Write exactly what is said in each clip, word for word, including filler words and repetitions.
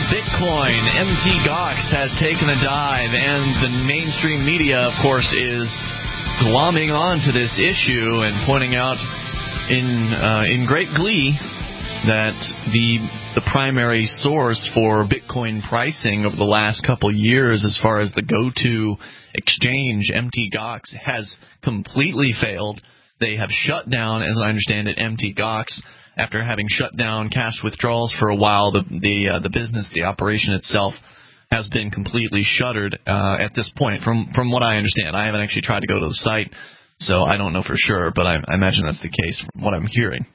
Bitcoin, M T Gox has taken a dive, and the mainstream media, of course, is glomming on to this issue and pointing out in uh, in great glee that the the primary source for Bitcoin pricing over the last couple years, as far as the go-to exchange, M T Gox, has completely failed. They have shut down, as I understand it, M T Gox. After having shut down cash withdrawals for a while, the the uh, the business, the operation itself, has been completely shuttered uh, at this point. From from what I understand, I haven't actually tried to go to the site, so I don't know for sure, but I, I imagine that's the case from what I'm hearing.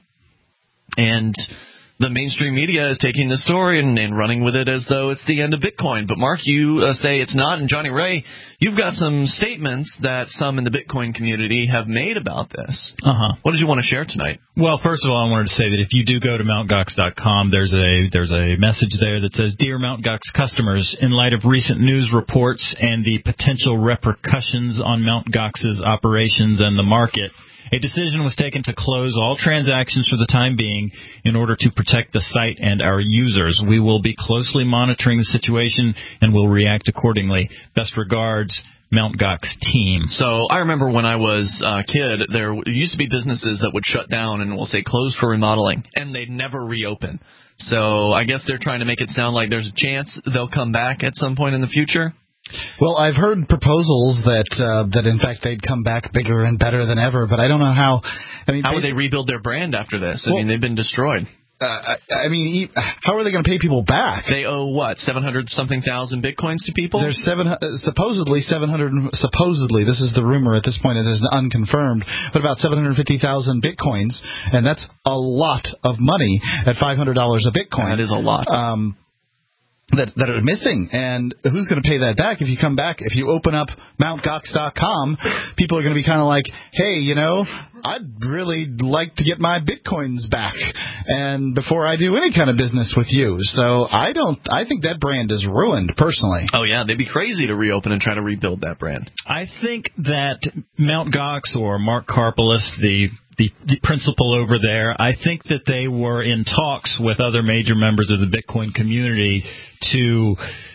And the mainstream media is taking the story and, and running with it as though it's the end of Bitcoin. But, Mark, you uh, say it's not. And, Johnny Ray, you've got some statements that some in the Bitcoin community have made about this. Uh-huh. What did you want to share tonight? Well, first of all, I wanted to say that if you do go to Mt Gox dot com, there's a there's a message there that says, Dear Mt Gox customers, in light of recent news reports and the potential repercussions on Mt Gox's operations and the market, a decision was taken to close all transactions for the time being in order to protect the site and our users. We will be closely monitoring the situation and will react accordingly. Best regards, Mt Gox team. So I remember when I was a kid, there used to be businesses that would shut down and we'll say close for remodeling, and they'd never reopen. So I guess they're trying to make it sound like there's a chance they'll come back at some point in the future. Well, I've heard proposals that uh, that in fact they'd come back bigger and better than ever, but I don't know how. I mean, how would they rebuild their brand after this? I well, mean, they've been destroyed. Uh, I, I mean, how are they going to pay people back? They owe what, seven hundred something thousand bitcoins to people? There's seven uh, supposedly seven hundred. Supposedly, this is the rumor at this point. It is unconfirmed, but about seven hundred fifty thousand bitcoins, and that's a lot of money at five hundred dollars a bitcoin. That is a lot. Um, That, that are missing, and who's going to pay that back if you come back? If you open up Mt Gox dot com, people are going to be kind of like, hey, you know, I'd really like to get my bitcoins back, and before I do any kind of business with you. So I don't. I think that brand is ruined, personally. Oh yeah, they'd be crazy to reopen and try to rebuild that brand. I think that Mt Gox or Mark Karpeles, the The, the principal over there, I think that they were in talks with other major members of the Bitcoin community to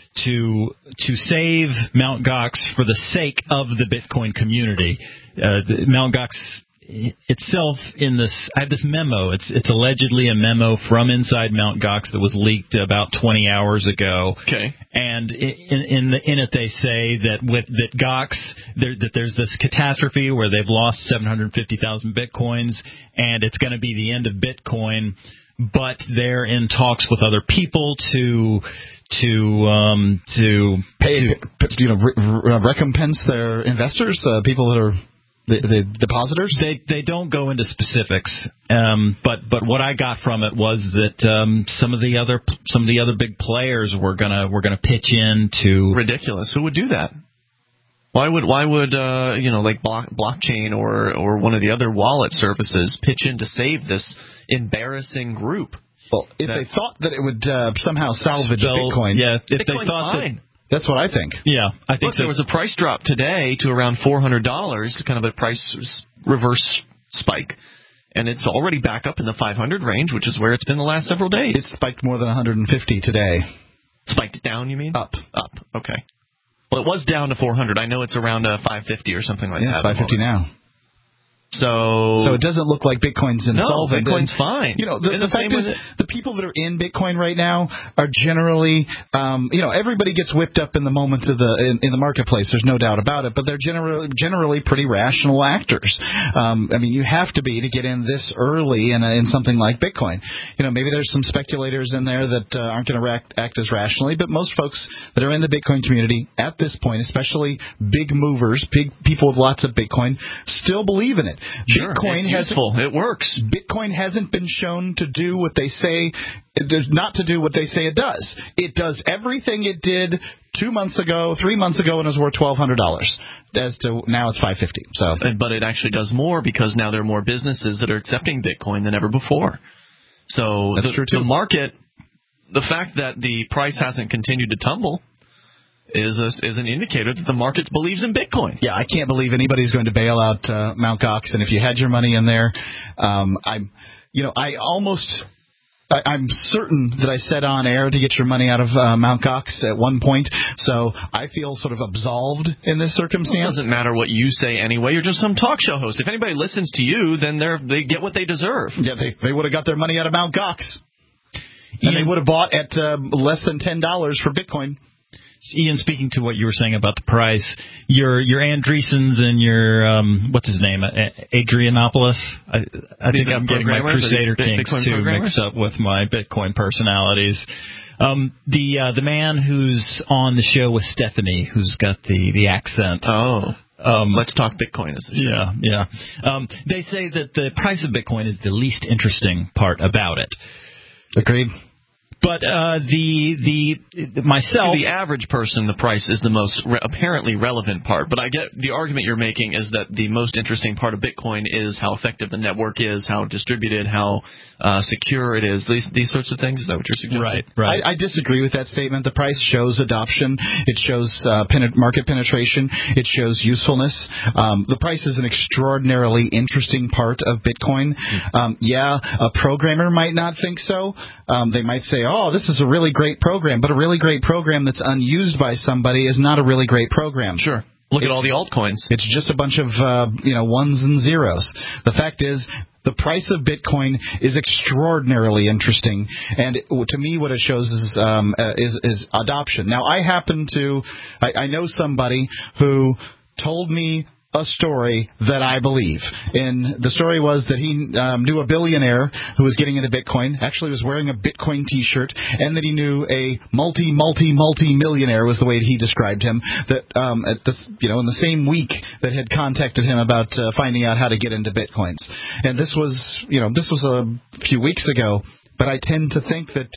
to to save Mt Gox for the sake of the Bitcoin community. Uh, Mt Gox itself, in this, I have this memo. It's it's allegedly a memo from inside Mt Gox that was leaked about twenty hours ago. Okay. And in in, the, in it they say that with that Gox there, that there's this catastrophe where they've lost seven hundred fifty thousand bitcoins, and it's going to be the end of Bitcoin. But they're in talks with other people to to um, to pay, to, you know, re- recompense their investors, uh, people that are. The, the depositors? They they don't go into specifics, um, but but what I got from it was that um, some of the other some of the other big players were gonna were gonna pitch in to. Ridiculous. Who would do that? Why would why would uh, you know like block, blockchain or or one of the other wallet services pitch in to save this embarrassing group? Well, if that, they thought that it would uh, somehow salvage spell, Bitcoin, yeah, if Bitcoin's they thought fine. that. That's what I think. Yeah, I think Look, so. There was a price drop today to around four hundred dollars, kind of a price reverse spike. And it's already back up in the five hundred range, which is where it's been the last several days. It spiked more than one hundred fifty today. Spiked down, you mean? Up. Up, okay. Well, it was down to four hundred. I know it's around uh, five fifty or something like yeah, that. Yeah, it's five fifty now. So so it doesn't look like Bitcoin's insolvent. No, Bitcoin's and, fine. You know, the, the, the fact is, the people that are in Bitcoin right now are generally, um, you know, everybody gets whipped up in the moment of the in, in the marketplace. There's no doubt about it. But they're generally generally pretty rational actors. Um, I mean, you have to be to get in this early in, a, in something like Bitcoin. You know, maybe there's some speculators in there that uh, aren't going to act, act as rationally. But most folks that are in the Bitcoin community at this point, especially big movers, big people with lots of Bitcoin, still believe in it. Sure. Bitcoin It's useful. It works. Bitcoin hasn't been shown to do what they say, not to do what they say it does. It does everything it did two months ago, three months ago, and it was worth twelve hundred dollars. As to now, it's five fifty. So, but it actually does more because now there are more businesses that are accepting Bitcoin than ever before. So that's the, true too. The market, the fact that the price hasn't continued to tumble, is a, is an indicator that the market believes in Bitcoin. Yeah, I can't believe anybody's going to bail out uh, Mt Gox. And if you had your money in there, um, I'm, you know, I almost, I, I'm certain that I said on air to get your money out of uh, Mount Gox at one point, so I feel sort of absolved in this circumstance. Well, it doesn't matter what you say anyway. You're just some talk show host. If anybody listens to you, then they're they get what they deserve. Yeah, they they would have got their money out of Mount Gox, and Ian, they would have bought at uh, less than ten dollars for Bitcoin. Ian, speaking to what you were saying about the price, your your Andreessens and your um, what's his name, Adrianopoulos. I, I think I'm getting my Crusader Kings too mixed up with my Bitcoin personalities. Um, the uh, the man who's on the show with Stephanie, who's got the the accent. Oh. Um, Let's Talk Bitcoin is the show. Yeah, yeah. Um, they say that the price of Bitcoin is the least interesting part about it. Agreed. But uh, the the myself, to the average person, the price is the most re- apparently relevant part. But I get the argument you're making is that the most interesting part of Bitcoin is how effective the network is, how distributed, how uh, secure it is. These these sorts of things. Is that what you're suggesting? Right. Right. I, I disagree with that statement. The price shows adoption. It shows uh, pen- market penetration. It shows usefulness. Um, the price is an extraordinarily interesting part of Bitcoin. Um, yeah, a programmer might not think so. Um, they might say, oh, this is a really great program, but a really great program that's unused by somebody is not a really great program. Sure. Look it's, at all the altcoins. It's just a bunch of uh, you know ones and zeros. The fact is, the price of Bitcoin is extraordinarily interesting, and it, to me, what it shows is um, uh, is, is adoption. Now, I happen to, I, I know somebody who told me a story that I believe. And the story was that he um, knew a billionaire who was getting into Bitcoin, actually was wearing a Bitcoin T-shirt, and that he knew a multi, multi, multi-millionaire was the way he described him, that um, at this, you know, in the same week that had contacted him about uh, finding out how to get into Bitcoins. And this was, you know, this was a few weeks ago, but I tend to think that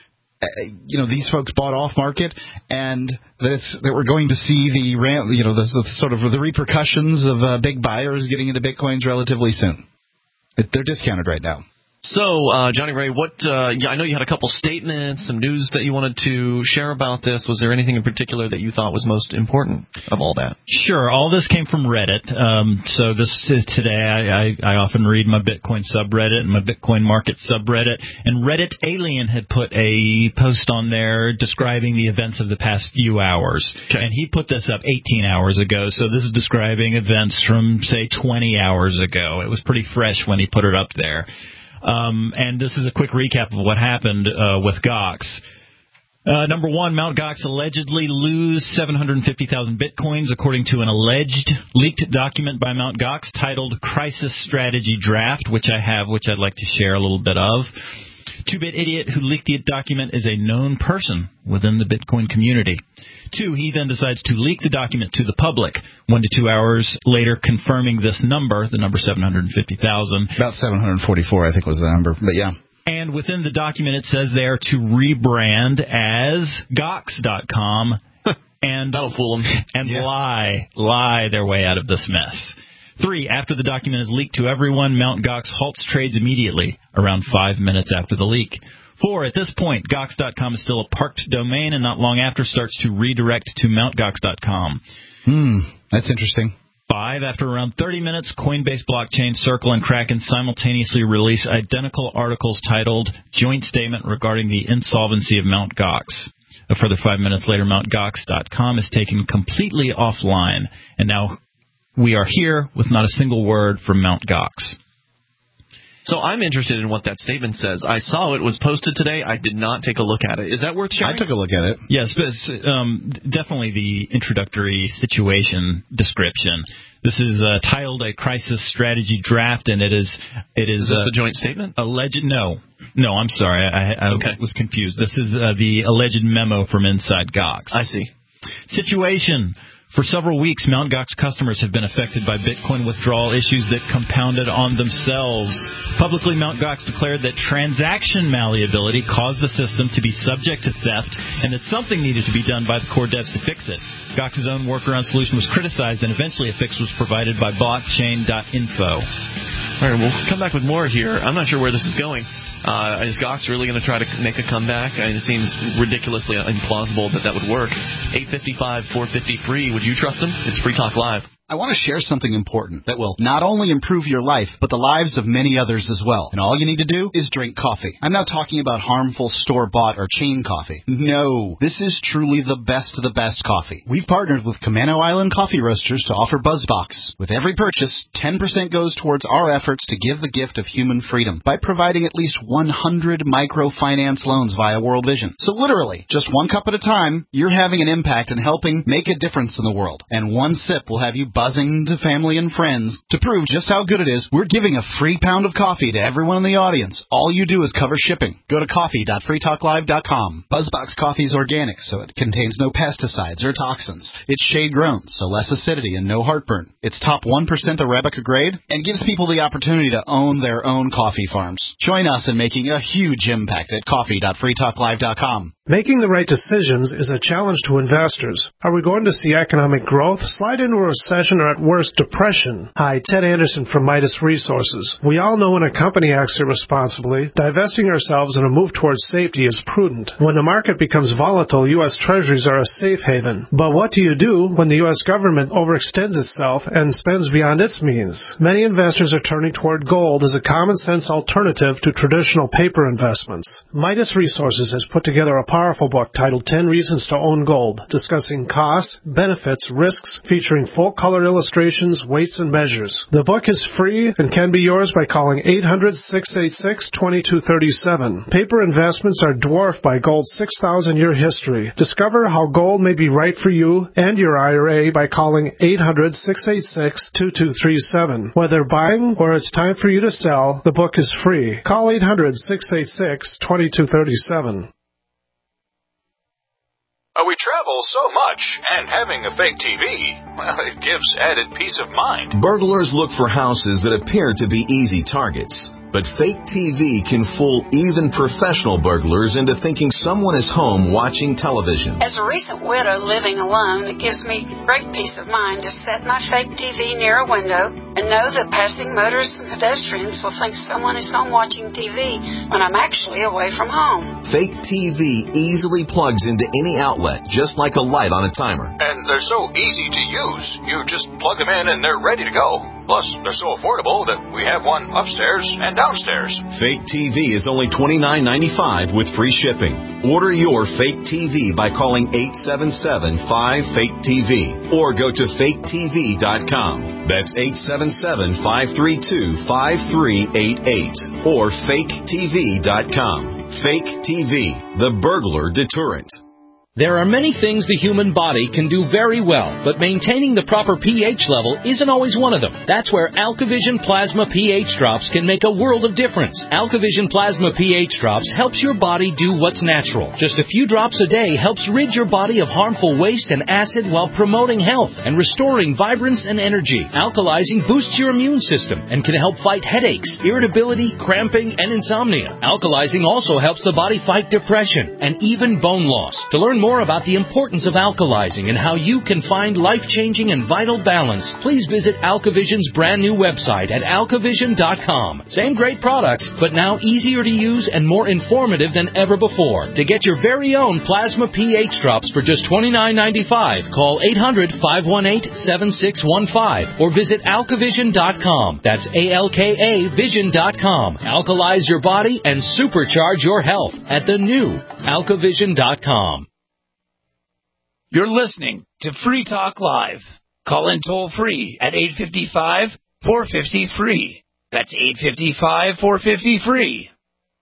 you know, these folks bought off market, and that, it's, that we're going to see the, ram, you know, the, the sort of the repercussions of uh, big buyers getting into Bitcoins relatively soon. It, they're discounted right now. So, uh, Johnny Ray, what? Uh, yeah, I know you had a couple statements, some news that you wanted to share about this. Was there anything in particular that you thought was most important of all that? Sure. All this came from Reddit. Um, so this is today. I, I, I often read my Bitcoin subreddit and my Bitcoin market subreddit. And Reddit Alien had put a post on there describing the events of the past few hours. Okay. And he put this up eighteen hours ago. So this is describing events from, say, twenty hours ago. It was pretty fresh when he put it up there. Um, and this is a quick recap of what happened uh, with Gox. Uh, number one, Mount Gox allegedly lose seven hundred fifty thousand Bitcoins, according to an alleged leaked document by Mount Gox titled Crisis Strategy Draft, which I have, which I'd like to share a little bit of. Two-Bit Idiot who leaked the document is a known person within the Bitcoin community. Two, he then decides to leak the document to the public. One to two hours later, confirming this number, the number seven hundred fifty thousand. About seven hundred forty-four, I think, was the number. But yeah. And within the document, it says they are to rebrand as Gox dot com and that'll fool them. And yeah. lie, lie their way out of this mess. Three, after the document is leaked to everyone, Mount Gox halts trades immediately, around five minutes after the leak. Four, at this point, Gox dot com is still a parked domain, and not long after starts to redirect to Mount Gox dot com. Hmm, that's interesting. Five, after around thirty minutes, Coinbase Blockchain, Circle, and Kraken simultaneously release identical articles titled Joint Statement Regarding the Insolvency of Mount Gox. A further five minutes later, Mount Gox dot com is taken completely offline, and now we are here with not a single word from Mount Gox. So I'm interested in what that statement says. I saw it was posted today. I did not take a look at it. Is that worth sharing? I took a look at it. Yes, but um, definitely the introductory situation description. This is uh, titled a crisis strategy draft, and it is it is, is this uh, the joint statement? Alleged? No, no. I'm sorry, I, I okay. was confused. This is uh, the alleged memo from inside Gox. I see. Situation. For several weeks, Mount Gox customers have been affected by Bitcoin withdrawal issues that compounded on themselves. Publicly, Mount Gox declared that transaction malleability caused the system to be subject to theft and that something needed to be done by the core devs to fix it. Gox's own workaround solution was criticized, and eventually a fix was provided by blockchain dot info. All right, we'll come back with more here. I'm not sure where this is going. Uh, is Gox really going to try to make a comeback? I mean, it seems ridiculously implausible that that would work. eight fifty-five, four fifty free. Would you trust him? It's Free Talk Live. I want to share something important that will not only improve your life, but the lives of many others as well. And all you need to do is drink coffee. I'm not talking about harmful store-bought or chain coffee. No, this is truly the best of the best coffee. We've partnered with Camano Island Coffee Roasters to offer BuzzBox. With every purchase, ten percent goes towards our efforts to give the gift of human freedom by providing at least one hundred microfinance loans via World Vision. So literally, just one cup at a time, you're having an impact and helping make a difference in the world. And one sip will have you buzzing to family and friends. To prove just how good it is, we're giving a free pound of coffee to everyone in the audience. All you do is cover shipping. Go to coffee dot free talk live dot com. BuzzBox coffee is organic, so it contains no pesticides or toxins. It's shade-grown, so less acidity and no heartburn. It's top one percent Arabica grade and gives people the opportunity to own their own coffee farms. Join us in making a huge impact at coffee dot free talk live dot com. Making the right decisions is a challenge to investors. Are we going to see economic growth, slide into a recession, or at worst, depression? Hi, Ted Anderson from Midas Resources. We all know when a company acts irresponsibly, divesting ourselves in a move towards safety is prudent. When the market becomes volatile, U S Treasuries are a safe haven. But what do you do when the U S government overextends itself and spends beyond its means? Many investors are turning toward gold as a common-sense alternative to traditional paper investments. Midas Resources has put together a powerful book titled ten Reasons to Own Gold, discussing costs, benefits, risks, featuring full-color illustrations, weights, and measures. The book is free and can be yours by calling eight hundred, six eight six, two two three seven. Paper investments are dwarfed by gold's six thousand year history. Discover how gold may be right for you and your I R A by calling eight hundred, six eight six, two two three seven. Whether buying or it's time for you to sell, the book is free. Call eight hundred, six eight six, two two three seven. We travel so much, and having a fake T V, well, it gives added peace of mind. Burglars look for houses that appear to be easy targets. But fake T V can fool even professional burglars into thinking someone is home watching television. As a recent widow living alone, it gives me great peace of mind to set my fake T V near a window and know that passing motorists and pedestrians will think someone is home watching T V when I'm actually away from home. Fake T V easily plugs into any outlet, just like a light on a timer. And they're so easy to use. You just plug them in and they're ready to go. Plus, they're so affordable that we have one upstairs and downstairs. Fake T V is only twenty-nine ninety-five with free shipping. Order your fake T V by calling eight seven seven, five, fake T V or go to fake T V dot com. That's eight seven seven, five three two, five three eight eight or fake T V dot com. Fake T V, the burglar deterrent. There are many things the human body can do very well, but maintaining the proper pH level isn't always one of them. That's where AlkaVision Plasma pH Drops can make a world of difference. AlkaVision Plasma pH Drops helps your body do what's natural. Just a few drops a day helps rid your body of harmful waste and acid while promoting health and restoring vibrance and energy. Alkalizing boosts your immune system and can help fight headaches, irritability, cramping, and insomnia. Alkalizing also helps the body fight depression and even bone loss. To learn more about the importance of alkalizing and how you can find life-changing and vital balance, please visit AlkaVision's brand new website at alkavision dot com. Same great products, but now easier to use and more informative than ever before. To get your very own Plasma pH Drops for just twenty-nine ninety-five, call eight hundred, five one eight, seven six one five or visit alkavision dot com. That's A L K A vision dot com. Alkalize your body and supercharge your health at the new alkavision dot com. You're listening to Free Talk Live. Call in toll free at eight five five, four five zero, free. That's eight five five, four five zero, free.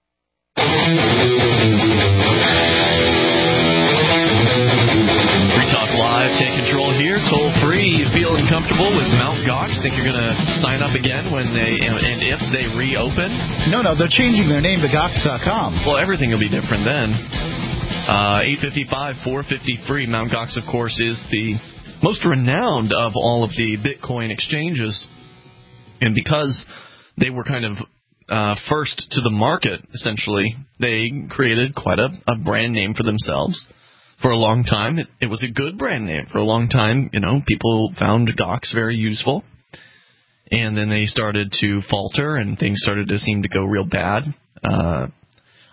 Free Talk Live, take control here, toll free. You feeling comfortable with Mount Gox? Think you're going to sign up again when they and if they reopen? No, no, they're changing their name to Gox dot com. Well, everything will be different then. Uh, eight five five, four five zero, free. Mount Gox, of course, is the most renowned of all of the Bitcoin exchanges. And because they were kind of uh, first to the market, essentially, they created quite a, a brand name for themselves. For a long time, it, it was a good brand name. For a long time, you know, people found Gox very useful. And then they started to falter, and things started to seem to go real bad. Uh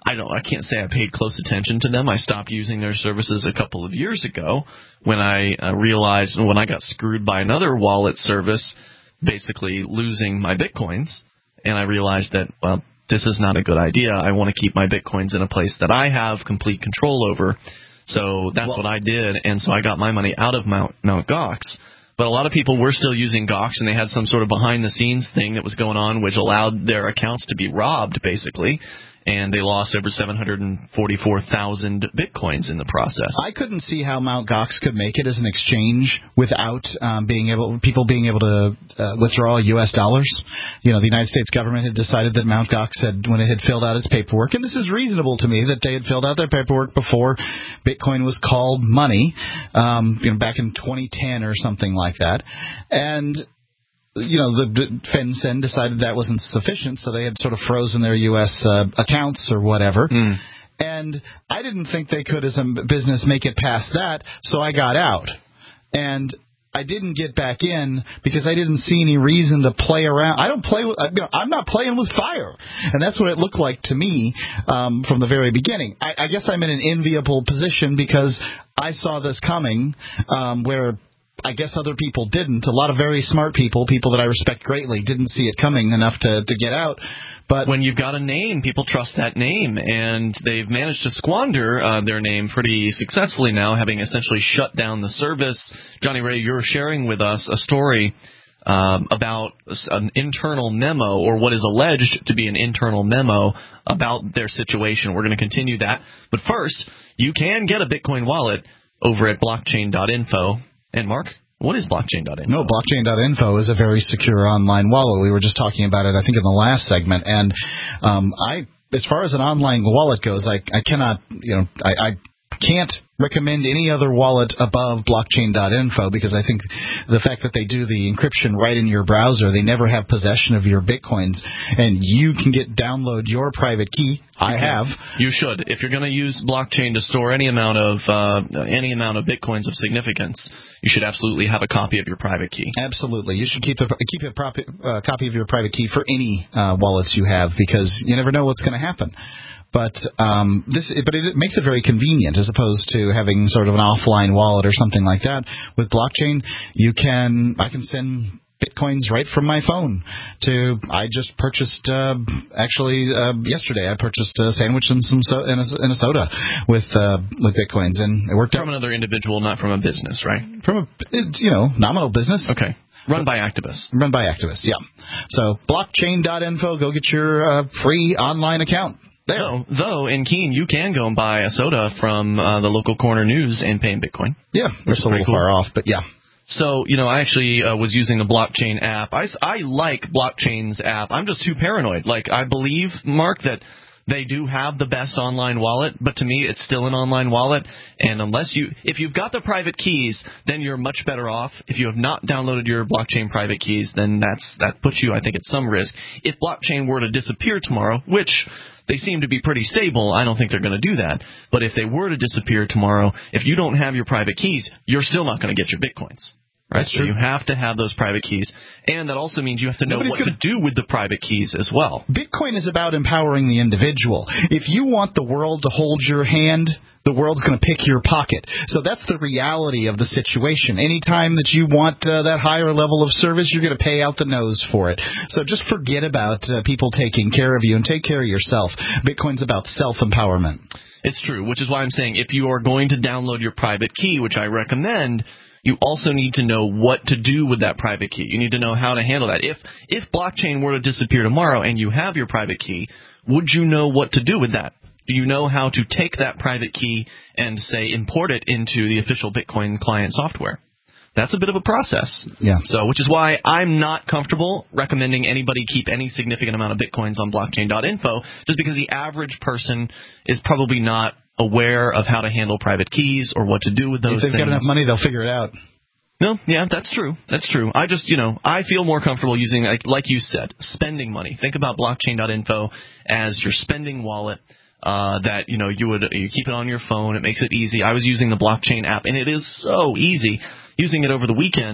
I don't. I can't say I paid close attention to them. I stopped using their services a couple of years ago when I uh, realized when I got screwed by another wallet service, basically losing my Bitcoins, and I realized that well, this is not a good idea. I want to keep my Bitcoins in a place that I have complete control over. So that's well, what I did, and so I got my money out of Mount Mount Gox. But a lot of people were still using Gox, and they had some sort of behind-the-scenes thing that was going on, which allowed their accounts to be robbed, basically. And they lost over seven hundred forty-four thousand Bitcoins in the process. I couldn't see how Mount Gox could make it as an exchange without um, being able, people being able to uh, withdraw U S dollars. You know, the United States government had decided that Mount Gox had, when it had filled out its paperwork, and this is reasonable to me that they had filled out their paperwork before Bitcoin was called money, um, you know, back in twenty ten or something like that, and. You know, the, the FinCEN decided that wasn't sufficient, so they had sort of frozen their U S uh, accounts or whatever. Mm. And I didn't think they could, as a business, make it past that, so I got out. And I didn't get back in because I didn't see any reason to play around. I don't play with, you know, I'm not playing with fire. And that's what it looked like to me um, from the very beginning. I, I guess I'm in an enviable position because I saw this coming um, where I guess other people didn't. A lot of very smart people, people that I respect greatly, didn't see it coming enough to, to get out. But when you've got a name, people trust that name, and they've managed to squander uh, their name pretty successfully now, having essentially shut down the service. Johnny Ray, you're sharing with us a story um, about an internal memo, or what is alleged to be an internal memo about their situation. We're going to continue that. But first, you can get a Bitcoin wallet over at blockchain dot info. And Mark, what is blockchain dot info? No, blockchain dot info is a very secure online wallet. We were just talking about it, I think, in the last segment. And um, I, as far as an online wallet goes, I, I cannot, you know, I, I can't recommend any other wallet above blockchain dot info because I think the fact that they do the encryption right in your browser, they never have possession of your Bitcoins, and you can get download your private key. I have. You should. If you're going to use blockchain to store any amount of uh, any amount of Bitcoins of significance, you should absolutely have a copy of your private key. Absolutely. You should keep the, keep a prop, uh, copy of your private key for any uh, wallets you have because you never know what's going to happen. But um, this, but it makes it very convenient as opposed to having sort of an offline wallet or something like that. With blockchain, you can I can send Bitcoins right from my phone to. I just purchased uh, actually uh, yesterday. I purchased a sandwich and some so, and, a, and a soda with uh, with Bitcoins, and it worked from out. Another individual, not from a business, right? From a you know nominal business. Okay. Run by activists. Run by activists. Yeah. So blockchain dot info. Go get your uh, free online account. There. Though, though, in Keene, you can go and buy a soda from uh, the local corner news and pay in Bitcoin. Yeah, that's a little cool. far off, but yeah. So, you know, I actually uh, was using the blockchain app. I, I like blockchain's app. I'm just too paranoid. Like, I believe, Mark, that they do have the best online wallet, but to me, it's still an online wallet. And unless you, if you've got the private keys, then you're much better off. If you have not downloaded your blockchain private keys, then that's that puts you, I think, at some risk. If blockchain were to disappear tomorrow, which they seem to be pretty stable, I don't think they're going to do that. But if they were to disappear tomorrow, if you don't have your private keys, you're still not going to get your Bitcoins. Right? That's so true. You have to have those private keys. And that also means you have to know Nobody's what gonna... to do with the private keys as well. Bitcoin is about empowering the individual. If you want the world to hold your hand, the world's going to pick your pocket. So that's the reality of the situation. Anytime that you want uh, that higher level of service, you're going to pay out the nose for it. So just forget about uh, people taking care of you and take care of yourself. Bitcoin's about self-empowerment. It's true, which is why I'm saying if you are going to download your private key, which I recommend, you also need to know what to do with that private key. You need to know how to handle that. If if blockchain were to disappear tomorrow and you have your private key, would you know what to do with that? Do you know how to take that private key and, say, import it into the official Bitcoin client software? That's a bit of a process. Yeah. So, which is why I'm not comfortable recommending anybody keep any significant amount of Bitcoins on blockchain dot info, just because the average person is probably not aware of how to handle private keys or what to do with those things. If they've things. got enough money, they'll figure it out. No, yeah, that's true. That's true. I just, you know, I feel more comfortable using, like, like you said, spending money. Think about blockchain dot info as your spending wallet. Uh, that, you know, you would you keep it on your phone. It makes it easy. I was using the blockchain app, and it is so easy. Using it over the weekend,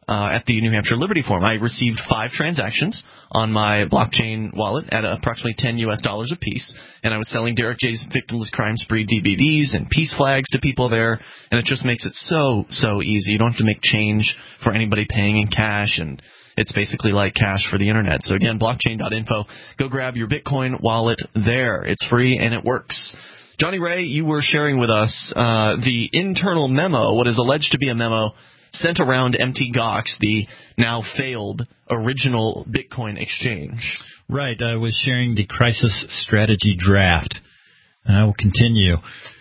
uh, at the New Hampshire Liberty Forum. I received five transactions on my blockchain wallet at approximately ten U S dollars a piece, and I was selling Derek J's Victimless Crime Spree D V Ds and peace flags to people there, and it just makes it so, so easy. You don't have to make change for anybody paying in cash, and it's basically like cash for the internet. So again, blockchain dot info. Go grab your Bitcoin wallet there. It's free and it works. Johnny Ray, you were sharing with us uh, the internal memo, what is alleged to be a memo sent around Mt. Gox, the now failed original Bitcoin exchange. Right. I was sharing the crisis strategy draft, and I will continue.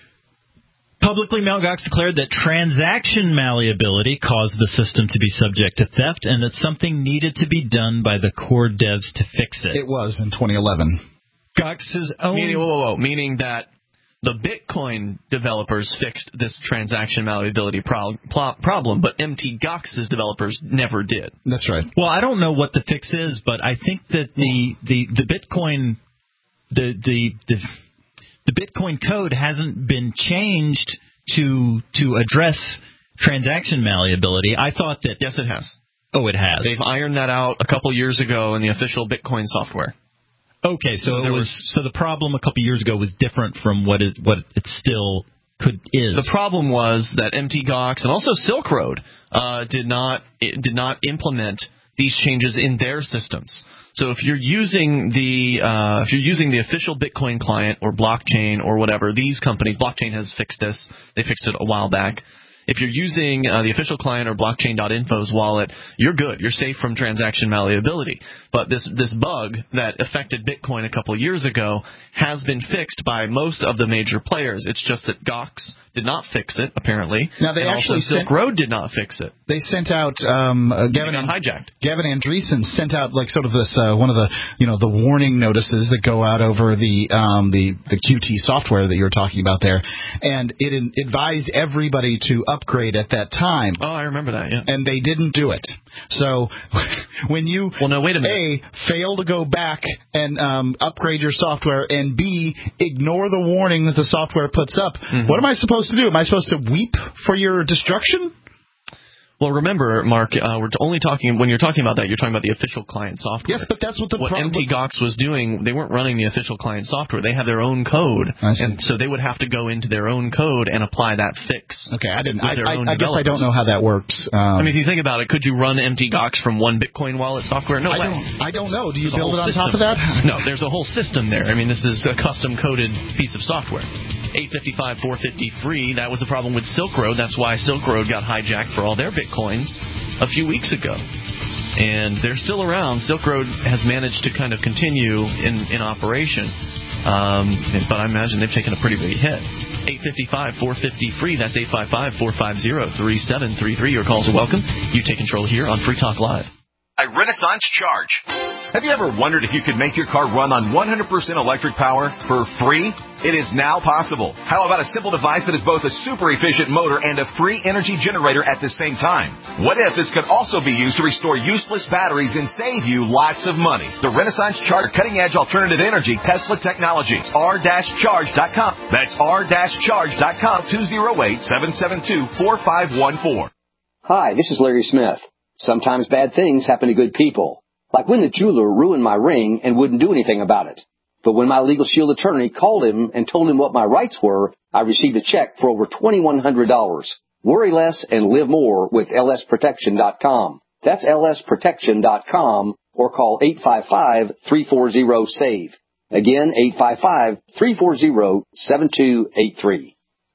Publicly, Mt. Gox declared that transaction malleability caused the system to be subject to theft and that something needed to be done by the core devs to fix it. It was in twenty eleven. Gox's own... Meaning, whoa, whoa, whoa, meaning that the Bitcoin developers fixed this transaction malleability pro- pro- problem, but Mt. Gox's developers never did. That's right. Well, I don't know what the fix is, but I think that the, the, the Bitcoin... the the, the The Bitcoin code hasn't been changed to to address transaction malleability. I thought that... Yes, it has. Oh, it has. They've ironed that out a couple years ago in the official Bitcoin software. Okay, so, So it there was, was- so the problem a couple years ago was different from what is what it still could is. The problem was that Mt. Gox and also Silk Road uh, did not it did not implement these changes in their systems. So if you're using the uh, if you're using the official Bitcoin client or blockchain or whatever, these companies, blockchain has fixed this. They fixed it a while back. If you're using uh, the official client or blockchain dot info's wallet, you're good. You're safe from transaction malleability. But this this bug that affected Bitcoin a couple years ago has been fixed by most of the major players. It's just that Gox did not fix it, apparently. Now, they and actually also Silk sent- Road did not fix it. They sent out um, uh, Gavin They got hijacked. Gavin Andreessen sent out like sort of this uh, one of the you know the warning notices that go out over the um, the the Q T software that you were talking about there, and it in, advised everybody to upgrade at that time. Oh, I remember that. Yeah. And they didn't do it. So when you well, no, wait a minute. A, fail to go back and um, upgrade your software, and B, ignore the warning that the software puts up, mm-hmm. what am I supposed to do? Am I supposed to weep for your destruction? Well, remember, Mark, uh, we're only talking, when you're talking about that, you're talking about the official client software. Yes, but that's what the What pro- Mt. Gox was doing, they weren't running the official client software. They have their own code. And so they would have to go into their own code and apply that fix. Okay, I didn't. I, I, I guess I don't know how that works. Um, I mean, if you think about it, could you run Mt. Gox from one Bitcoin wallet software? No I way. Don't, I don't know. Do you There's a build it whole on top system. of that? No, there's a whole system there. I mean, this is a custom-coded piece of software. eight fifty-five, four fifty free. That was the problem with Silk Road. That's why Silk Road got hijacked for all their Bitcoins a few weeks ago. And they're still around. Silk Road has managed to kind of continue in, in operation. Um, but I imagine they've taken a pretty big hit. eight fifty-five, four fifty free. That's eight five five, four five zero, three seven three three. Your calls are welcome. You take control here on Free Talk Live. By Renaissance Charge. Have you ever wondered if you could make your car run on one hundred percent electric power for free? It is now possible. How about a simple device that is both a super efficient motor and a free energy generator at the same time? What if this could also be used to restore useless batteries and save you lots of money? The Renaissance Charge cutting-edge alternative energy Tesla Technologies. R charge dot com. That's R charge dot com. two oh eight, seven seven two, four five one four. Hi, this is Larry Smith. Sometimes bad things happen to good people. Like when the jeweler ruined my ring and wouldn't do anything about it. But when my Legal Shield attorney called him and told him what my rights were, I received a check for over twenty-one hundred dollars. Worry less and live more with L S protection dot com. That's L S protection dot com or call eight five five, three four zero, SAVE. Again, eight five five, three four zero, seven two eight three.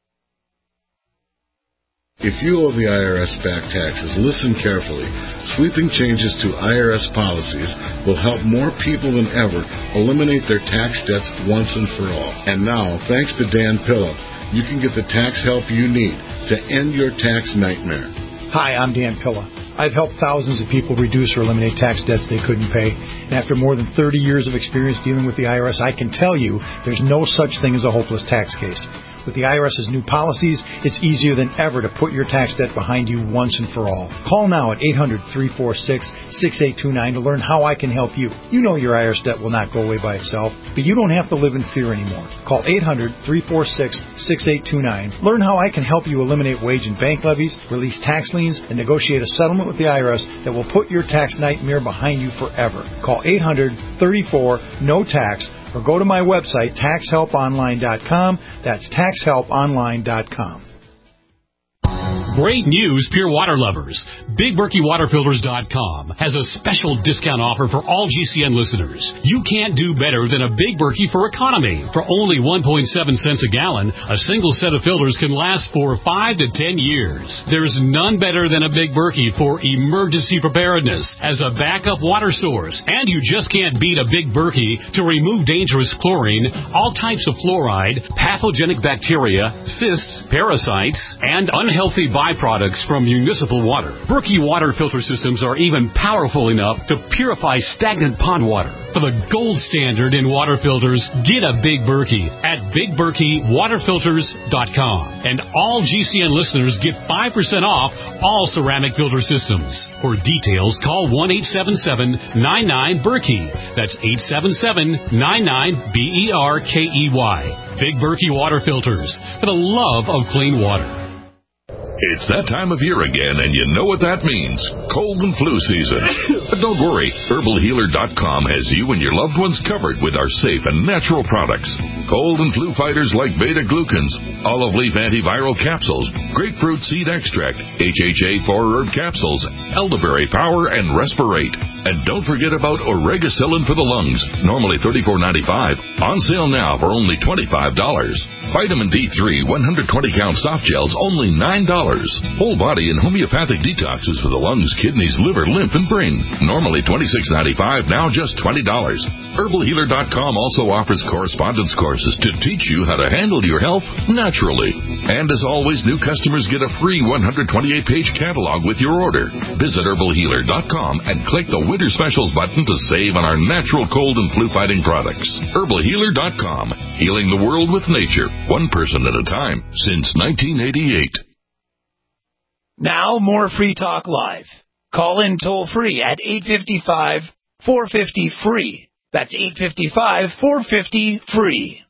If you owe the I R S back taxes, listen carefully. Sweeping changes to I R S policies will help more people than ever eliminate their tax debts once and for all. And now, thanks to Dan Pilla, you can get the tax help you need to end your tax nightmare. Hi, I'm Dan Pilla. I've helped thousands of people reduce or eliminate tax debts they couldn't pay. And after more than thirty years of experience dealing with the I R S, I can tell you there's no such thing as a hopeless tax case. With the I R S's new policies, it's easier than ever to put your tax debt behind you once and for all. Call now at eight hundred, three four six, six eight two nine to learn how I can help you. You know your I R S debt will not go away by itself, but you don't have to live in fear anymore. Call eight hundred, three four six, six eight two nine. Learn how I can help you eliminate wage and bank levies, release tax liens, and negotiate a settlement with the I R S that will put your tax nightmare behind you forever. Call eight hundred, thirty-four, N O T A X or go to my website, tax help online dot com. That's tax help online dot com. Great news, Pure Water lovers. Big Berkey Water Filters dot com has a special discount offer for all G C N listeners. You can't do better than a Big Berkey for economy. For only one point seven cents a gallon, a single set of filters can last for five to ten years. There's none better than a Big Berkey for emergency preparedness as a backup water source. And you just can't beat a Big Berkey to remove dangerous chlorine, all types of fluoride, pathogenic bacteria, cysts, parasites, and unhealthy byproducts from municipal water. Berkey water filter systems are even powerful enough to purify stagnant pond water. For the gold standard in water filters, get a Big Berkey at Big Berkey Water Filters dot com. And all G C N listeners get five percent off all ceramic filter systems. For details, call one eight seven seven, nine nine, Berkey. That's eight seven seven, nine nine, B E R K E Y. Big Berkey Water Filters, for the love of clean water. It's that time of year again, and you know what that means. Cold and flu season. But don't worry. Herbal Healer dot com has you and your loved ones covered with our safe and natural products. Cold and flu fighters like beta-glucans, olive leaf antiviral capsules, grapefruit seed extract, H H A four herb capsules, elderberry power, and Respirate. And don't forget about Oregacillin for the lungs, normally thirty-four ninety-five. On sale now for only twenty-five dollars. Vitamin D three one hundred twenty count soft gels, only nine dollars. Whole body and homeopathic detoxes for the lungs, kidneys, liver, lymph, and brain. Normally twenty-six ninety-five, now just twenty dollars. Herbal Healer dot com also offers correspondence courses to teach you how to handle your health naturally. And as always, new customers get a free one hundred twenty-eight page catalog with your order. Visit Herbal Healer dot com and click the Winter Specials button to save on our natural cold and flu fighting products. Herbal Healer dot com, healing the world with nature, one person at a time, since nineteen eighty-eight. Now, more Free Talk Live. Call in toll-free at eight five five, four five zero, free. That's eight five five, four five zero, free.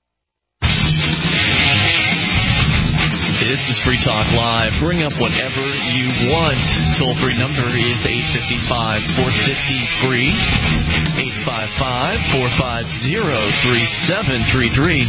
This is Free Talk Live. Bring up whatever you want. Toll-free number is eight five five, four five zero, free. eight five five, four five zero, three seven three three.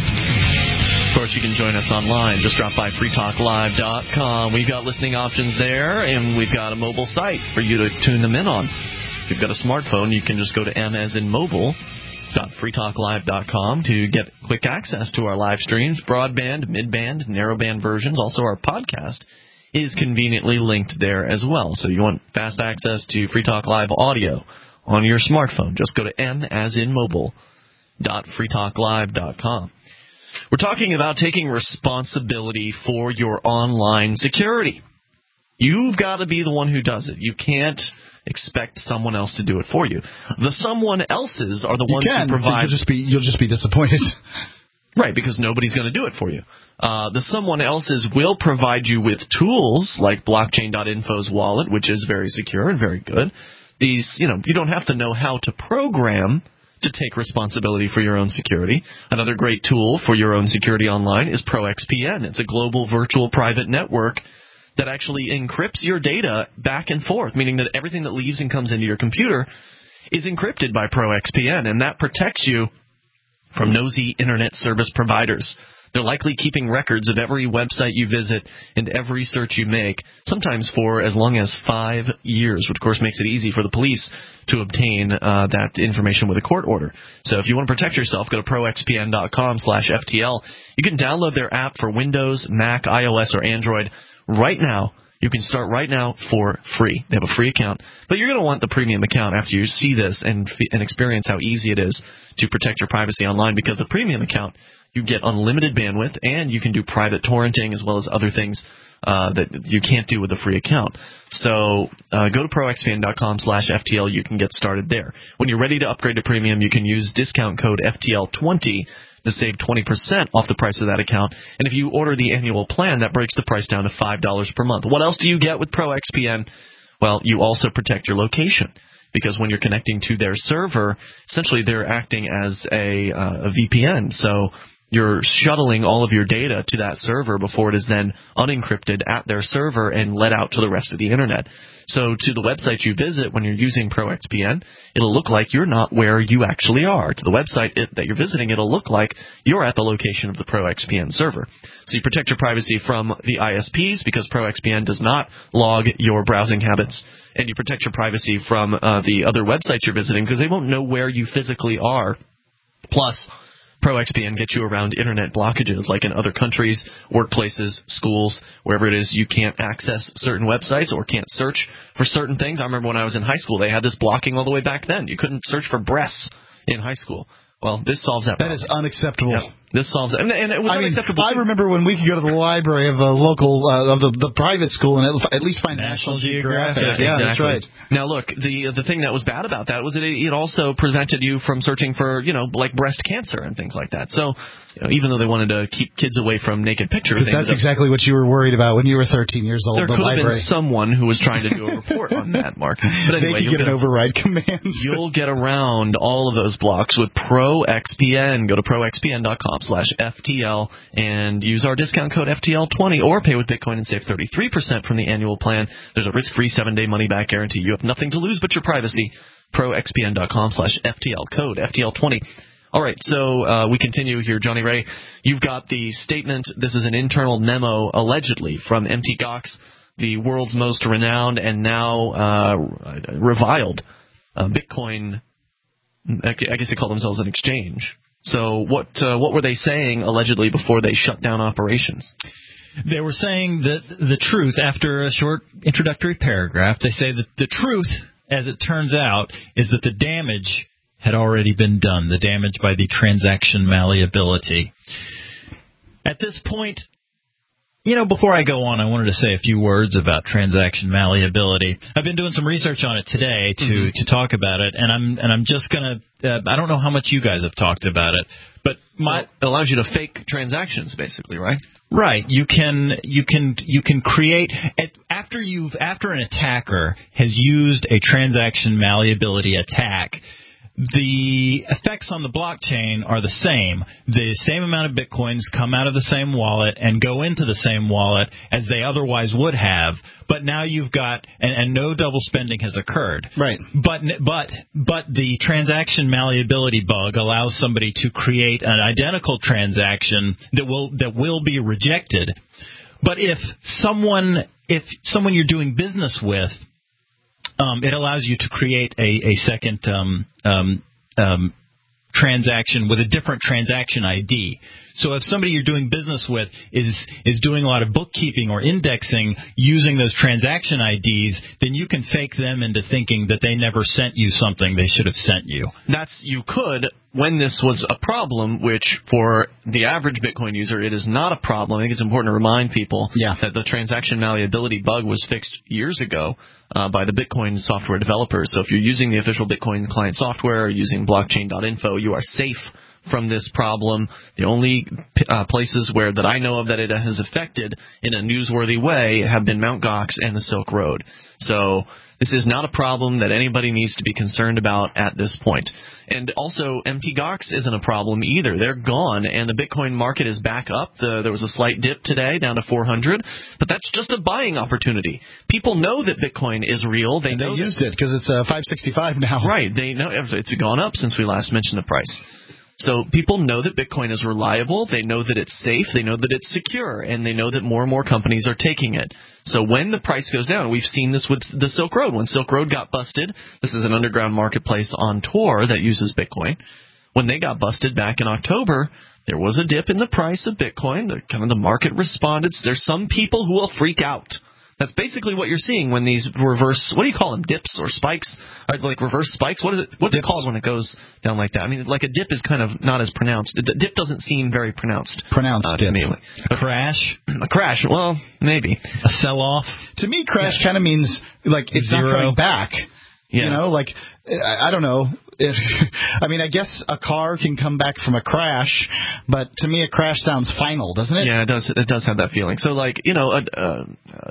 Of course, you can join us online. Just drop by free talk live dot com. We've got listening options there, and we've got a mobile site for you to tune them in on. If you've got a smartphone, you can just go to m as in mobile dot free talk live dot com to get quick access to our live streams, broadband, midband, narrowband versions. Also, our podcast is conveniently linked there as well. So you want fast access to Free Talk Live audio on your smartphone, just go to m as in mobile dot free talk live dot com. We're talking about taking responsibility for your online security. You've got to be the one who does it. You can't expect someone else to do it for you. The someone else's are the you ones can, who provide. You'll just be you'll just be disappointed. Right, because nobody's going to do it for you. Uh, the someone else's will provide you with tools like blockchain dot info's wallet, which is very secure and very good. These, you know, you don't have to know how to program to take responsibility for your own security. Another great tool for your own security online is ProXPN. It's a global virtual private network that actually encrypts your data back and forth, meaning that everything that leaves and comes into your computer is encrypted by ProXPN, and that protects you from nosy internet service providers. They're likely keeping records of every website you visit and every search you make, sometimes for as long as five years, which, of course, makes it easy for the police to obtain uh, that information with a court order. So if you want to protect yourself, go to pro x p n dot com slash F T L. You can download their app for Windows, Mac, iOS, or Android right now. You can start right now for free. They have a free account. But you're going to want the premium account after you see this and, and experience how easy it is to protect your privacy online, because the premium account, you get unlimited bandwidth, and you can do private torrenting as well as other things uh, that you can't do with a free account. So uh, go to pro x p n dot com slash F T L. You can get started there. When you're ready to upgrade to premium, you can use discount code F T L twenty to save twenty percent off the price of that account. And if you order the annual plan, that breaks the price down to five dollars per month. What else do you get with ProXPN? Well, you also protect your location. Because when you're connecting to their server, essentially they're acting as a, uh, a V P N. So you're shuttling all of your data to that server before it is then unencrypted at their server and let out to the rest of the Internet. So to the website you visit when you're using ProXPN, it'll look like you're not where you actually are. To the website it, that you're visiting, it'll look like you're at the location of the ProXPN server. So you protect your privacy from the I S Ps because ProXPN does not log your browsing habits, and you protect your privacy from uh, the other websites you're visiting because they won't know where you physically are. Plus, ProXPN gets you around internet blockages like in other countries, workplaces, schools, wherever it is you can't access certain websites or can't search for certain things. I remember when I was in high school, they had this blocking all the way back then. You couldn't search for breasts in high school. Well, this solves that problem. That is unacceptable. Yep. This solves it. And, and it was I unacceptable. Mean, I remember when we could go to the library of a local, uh, of the, the private school and at least find National, National Geographic. Geographic. Yeah, exactly. that's right. Now, look, the the thing that was bad about that was that it, it also prevented you from searching for, you know, like breast cancer and things like that. So, you know, even though they wanted to keep kids away from naked pictures. Because that's exactly what you were worried about when you were thirteen years old. There the could library. have been someone who was trying to do a report on that, Mark. But anyway, they could get an override command. You'll get around all of those blocks with ProXPN. Go to ProXPN.com slash FTL and use our discount code F T L twenty or pay with Bitcoin and save thirty-three percent from the annual plan. There's a risk-free seven-day money-back guarantee. You have nothing to lose but your privacy. ProXPN.com slash FTL code F T L twenty. All right, so uh, we continue here, Johnny Ray. You've got the statement. This is an internal memo, allegedly, from Mt. Gox, the world's most renowned and now uh, reviled uh, Bitcoin. I guess they call themselves an exchange. So what uh, what were they saying, allegedly, before they shut down operations? They were saying that the truth, after a short introductory paragraph, they say that the truth, as it turns out, is that the damage had already been done, the damage by the transaction malleability. At this point, you know, before I go on, I wanted to say a few words about transaction malleability. I've been doing some research on it today to, mm-hmm. to talk about it, and I'm and I'm just gonna. Uh, I don't know how much you guys have talked about it, but my well, it allows you to fake transactions, basically, right? Right. You can you can you can create after you've after an attacker has used a transaction malleability attack. The effects on the blockchain are the same. The same amount of bitcoins come out of the same wallet and go into the same wallet as they otherwise would have. But now you've got, and, and no double spending has occurred. Right. But but but the transaction malleability bug allows somebody to create an identical transaction that will that will be rejected. But if someone if someone you're doing business with, Um, it allows you to create a, a second um, um, um, transaction with a different transaction I D. So if somebody you're doing business with is is doing a lot of bookkeeping or indexing using those transaction I Ds, then you can fake them into thinking that they never sent you something they should have sent you. That's you could when this was a problem, which for the average Bitcoin user it is not a problem. I think it's important to remind people yeah. that the transaction malleability bug was fixed years ago uh, by the Bitcoin software developers. So if you're using the official Bitcoin client software or using blockchain dot info, you are safe from this problem. The only uh, places where that I know of that it has affected in a newsworthy way have been Mount. Gox and the Silk Road. So this is not a problem that anybody needs to be concerned about at this point. And also, Mt. Gox isn't a problem either. They're gone, and the Bitcoin market is back up. The, there was a slight dip today, down to four hundred, but that's just a buying opportunity. People know that Bitcoin is real. They, and know they used it because it's uh, five sixty-five now. Right. They know it's gone up since we last mentioned the price. So people know that Bitcoin is reliable, they know that it's safe, they know that it's secure, and they know that more and more companies are taking it. So when the price goes down, we've seen this with the Silk Road. When Silk Road got busted, this is an underground marketplace on Tor that uses Bitcoin. When they got busted back in October, there was a dip in the price of Bitcoin. The, kind of the market responded. There's some people who will freak out. That's basically what you're seeing when these reverse, what do you call them, dips or spikes? Or like reverse spikes? What is it, what's it called when it goes down like that? I mean, like a dip is kind of not as pronounced. The dip doesn't seem very pronounced. Pronounced uh, dip. To me. A crash? A crash, well, maybe. A sell-off? To me, crash yeah. kind of means like it's Zero. not coming back. Yeah. You know, like, I, I don't know. it, I mean, I guess a car can come back from a crash, but to me, a crash sounds final, doesn't it? Yeah, it does. It does have that feeling. So, like, you know, a, a,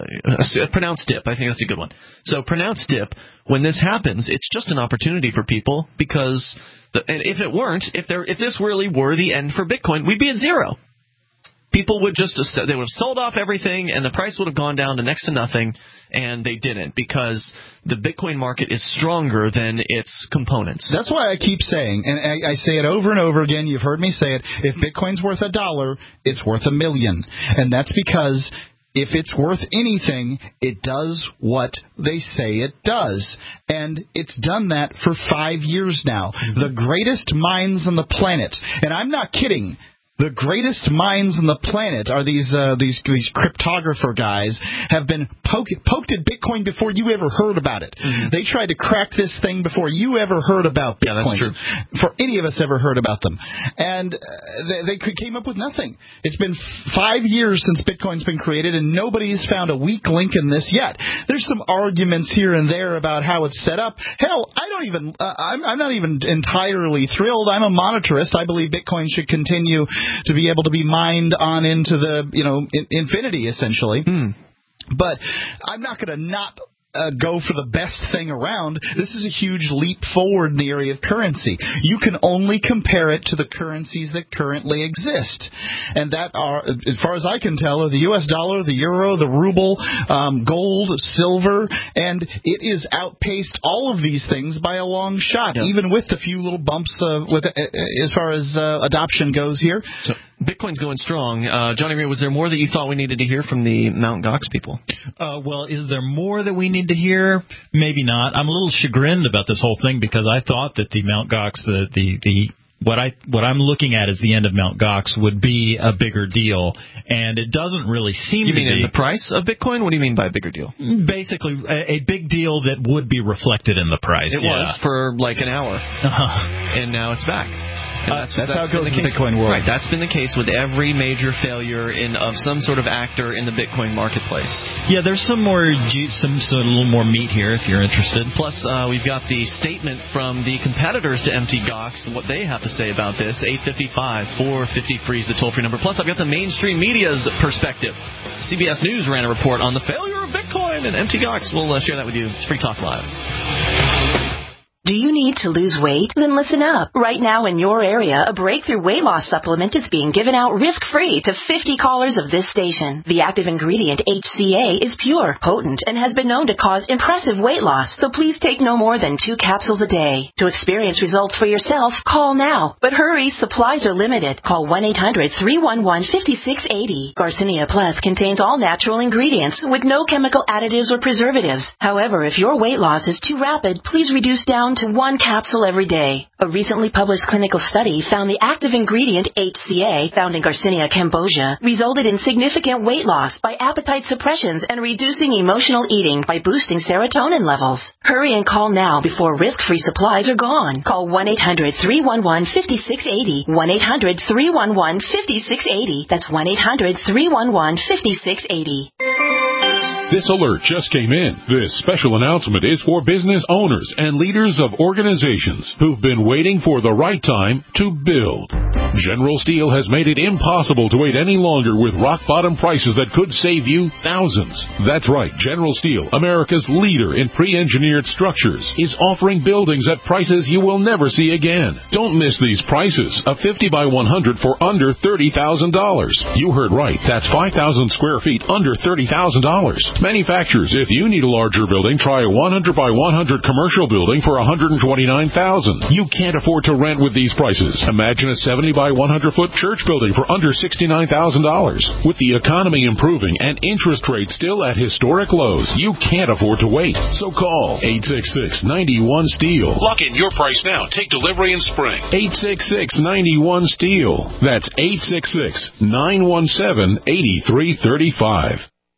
a pronounced dip. I think that's a good one. So, pronounced dip. When this happens, it's just an opportunity for people because, the, and if it weren't, if there, if this really were the end for Bitcoin, we'd be at zero. People would just, they would have sold off everything and the price would have gone down to next to nothing, and they didn't because the Bitcoin market is stronger than its components. That's why I keep saying, and I, I say it over and over again, you've heard me say it, if Bitcoin's worth a dollar, it's worth a million. And that's because if it's worth anything, it does what they say it does. And it's done that for five years now. Mm-hmm. The greatest minds on the planet, and I'm not kidding, the greatest minds on the planet are these uh, these these cryptographer guys have been poke, poked at Bitcoin before you ever heard about it. Mm-hmm. They tried to crack this thing before you ever heard about Bitcoin. Yeah, that's true. For any of us ever heard about them. And uh, they, they came up with nothing. It's been f- five years since Bitcoin's been created, and nobody's found a weak link in this yet. There's some arguments here and there about how it's set up. Hell, I don't even, uh, I'm, I'm not even entirely thrilled. I'm a monetarist. I believe Bitcoin should continue to be able to be mined on into the, you know, in, infinity, essentially. Mm. But I'm not going to not uh, go for the best thing around. This is a huge leap forward in the area of currency. You can only compare it to the currencies that currently exist. And that are, as far as I can tell, are the U S dollar, the euro, the ruble, um, gold, silver, and it is outpaced all of these things by a long shot, yep. even with the few little bumps uh, with uh, as far as uh, adoption goes here. So Bitcoin's going strong. Uh, Johnny Ray, was there more that you thought we needed to hear from the Mount Gox people? Uh, well, is there more that we need to hear? Maybe not. I'm a little chagrined about this whole thing because I thought that the Mount Gox, the the, the what I what I'm looking at as the end of Mount Gox would be a bigger deal, and it doesn't really seem you to be. You mean in the price of Bitcoin? What do you mean by a bigger deal? Basically, a, a big deal that would be reflected in the price. It yeah. was for like an hour, uh-huh. and now it's back. Uh, that's, that's, that's how it goes in the Bitcoin world. Right, that's been the case with every major failure in of some sort of actor in the Bitcoin marketplace. Yeah, there's some more, some, some a little more meat here if you're interested. Plus, uh, we've got the statement from the competitors to Mt. Gox, what they have to say about this. eight five five, four five zero, free is the toll-free number. Plus, I've got the mainstream media's perspective. C B S News ran a report on the failure of Bitcoin, and Mt. Gox will uh, share that with you. It's Free Talk Live. Do you need to lose weight? Then listen up. Right now in your area, a breakthrough weight loss supplement is being given out risk-free to fifty callers of this station. The active ingredient H C A is pure, potent, and has been known to cause impressive weight loss, so please take no more than two capsules a day. To experience results for yourself, call now. But hurry, supplies are limited. Call one eight hundred, three one one, five six eight zero. Garcinia Plus contains all natural ingredients with no chemical additives or preservatives. However, if your weight loss is too rapid, please reduce down to one capsule every day. A recently published clinical study found the active ingredient H C A, found in Garcinia cambogia, resulted in significant weight loss by appetite suppressions and reducing emotional eating by boosting serotonin levels. Hurry and call now before risk-free supplies are gone. Call one eight hundred, three one one, five six eight zero. one eight hundred, three one one, five six eight zero. That's one eight hundred, three one one, five six eight zero. This alert just came in. This special announcement is for business owners and leaders of organizations who've been waiting for the right time to build. General Steel has made it impossible to wait any longer with rock-bottom prices that could save you thousands. That's right. General Steel, America's leader in pre-engineered structures, is offering buildings at prices you will never see again. Don't miss these prices. A fifty by one hundred for under thirty thousand dollars. You heard right. That's five thousand square feet under thirty thousand dollars. Manufacturers, if you need a larger building, try a one hundred by one hundred commercial building for one hundred twenty-nine thousand dollars. You can't afford to rent with these prices. Imagine a seventy by one hundred foot church building for under sixty-nine thousand dollars. With the economy improving and interest rates still at historic lows, you can't afford to wait. So call eight six six, nine one, STEEL. Lock in your price now. Take delivery in spring. eight six six, nine one, STEEL. That's eight six six, nine one seven, eight three three five.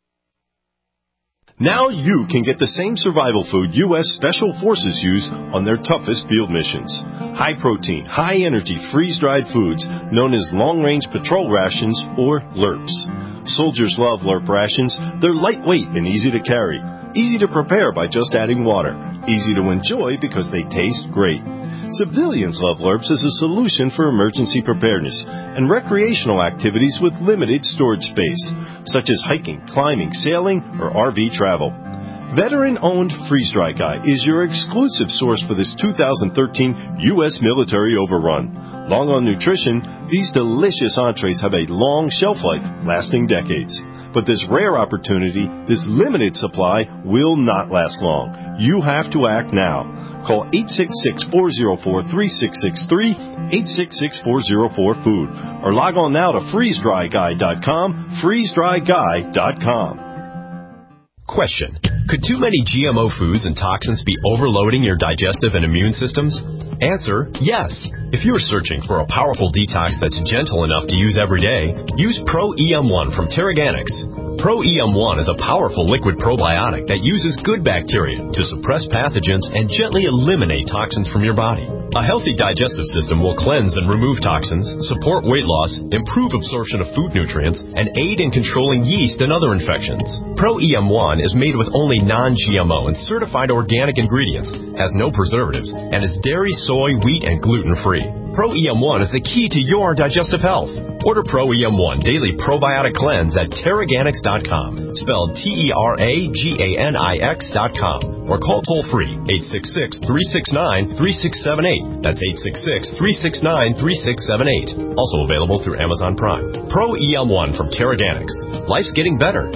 Now you can get the same survival food U S Special Forces use on their toughest field missions. High-protein, high-energy, freeze-dried foods known as long-range patrol rations, or L R Ps. Soldiers love L R P rations. They're lightweight and easy to carry. Easy to prepare by just adding water. Easy to enjoy because they taste great. Civilians love L E R Ps as a solution for emergency preparedness and recreational activities with limited storage space, such as hiking, climbing, sailing, or R V travel. Veteran-owned Freeze Dry Guy is your exclusive source for this two thousand thirteen U S military overrun. Long on nutrition, these delicious entrees have a long shelf life, lasting decades. But this rare opportunity, this limited supply, will not last long. You have to act now. Call eight six six, four zero four, three six six three, eight six six, four zero four, food, or log on now to freeze dry guy dot com, freeze dry guy dot com. Question. Could too many G M O foods and toxins be overloading your digestive and immune systems? Answer, yes. If you're searching for a powerful detox that's gentle enough to use every day, use Pro E M one from Terraganics. Pro E M one is a powerful liquid probiotic that uses good bacteria to suppress pathogens and gently eliminate toxins from your body. A healthy digestive system will cleanse and remove toxins, support weight loss, improve absorption of food nutrients, and aid in controlling yeast and other infections. Pro E M one is made with only non-G M O and certified organic ingredients, has no preservatives, and is dairy, soy, wheat, and gluten-free. Pro E M one is the key to your digestive health. Order Pro E M one Daily Probiotic Cleanse at Terraganics dot com, spelled T E R A G A N I X dot com, or call toll-free eight six six, three six nine, three six seven eight. That's eight six six, three six nine, three six seven eight. Also available through Amazon Prime. Pro E M one from Terraganics. Life's getting better.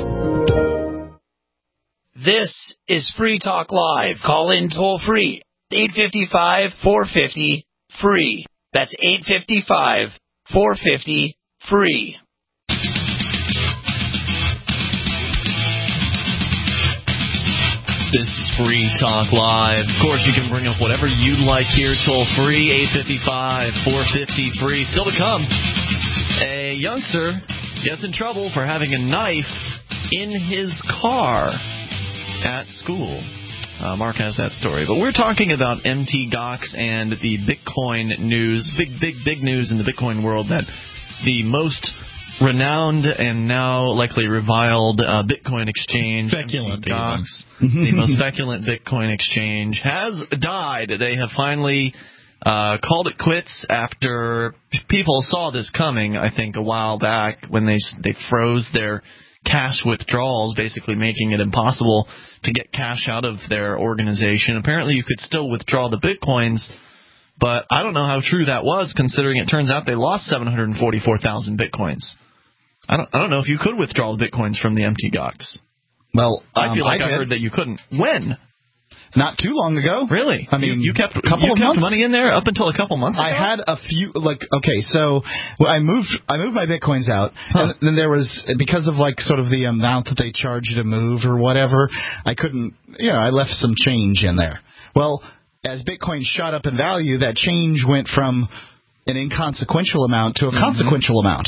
This is Free Talk Live. Call in toll-free, eight five five, four five zero, free. That's eight five five, four five zero, free. This is Free Talk Live. Of course, you can bring up whatever you'd like here, toll-free, eight five five, four five zero, free. Still to come, a youngster gets in trouble for having a knife in his car at school. Uh, Mark has that story. But we're talking about M T Gox and the Bitcoin news. Big, big, big news in the Bitcoin world that the most renowned and now likely reviled uh, Bitcoin exchange, Speculant, M T Gox, the most speculant Bitcoin exchange, has died. They have finally uh, called it quits after people saw this coming, I think, a while back when they they froze their cash withdrawals, basically making it impossible to get cash out of their organization. Apparently you could still withdraw the Bitcoins, but I don't know how true that was, considering it turns out they lost seven hundred forty-four thousand Bitcoins. I don't, I don't know if you could withdraw the Bitcoins from the M T Gox. Well, um, I feel like I, I heard that you couldn't. When? Not too long ago. Really? I mean, you, you kept a couple you of kept months. money in there up until a couple months ago? I had a few, like, okay, so well, I moved I moved my Bitcoins out, huh. and then there was, because of, like, sort of the amount that they charge you to move or whatever, I couldn't, you know, I left some change in there. Well, as Bitcoin shot up in value, that change went from an inconsequential amount to a mm-hmm. consequential amount.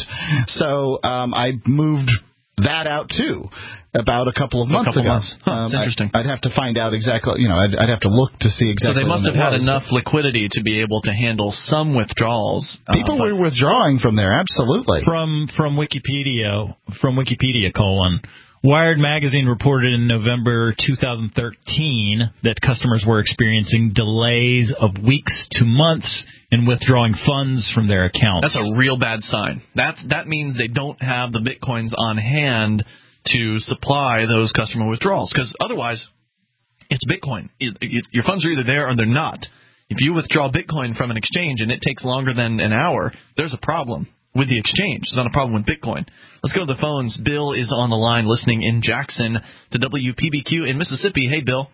So um, I moved that out, too. About a couple of months couple ago. Months. Huh, um, that's interesting. I, I'd have to find out exactly, you know, I'd, I'd have to look to see exactly. So they must have had was. enough liquidity to be able to handle some withdrawals. People uh, were withdrawing from there, absolutely. From from Wikipedia, from Wikipedia colon, Wired Magazine reported in November two thousand thirteen that customers were experiencing delays of weeks to months in withdrawing funds from their accounts. That's a real bad sign. That's that means they don't have the Bitcoins on hand to supply those customer withdrawals, because otherwise it's Bitcoin. Your funds are either there or they're not. If you withdraw Bitcoin from an exchange and it takes longer than an hour, there's a problem with the exchange. It's not a problem with Bitcoin. Let's go to the phones. Bill is on the line listening in Jackson to W P B Q in Mississippi. Hey, Bill.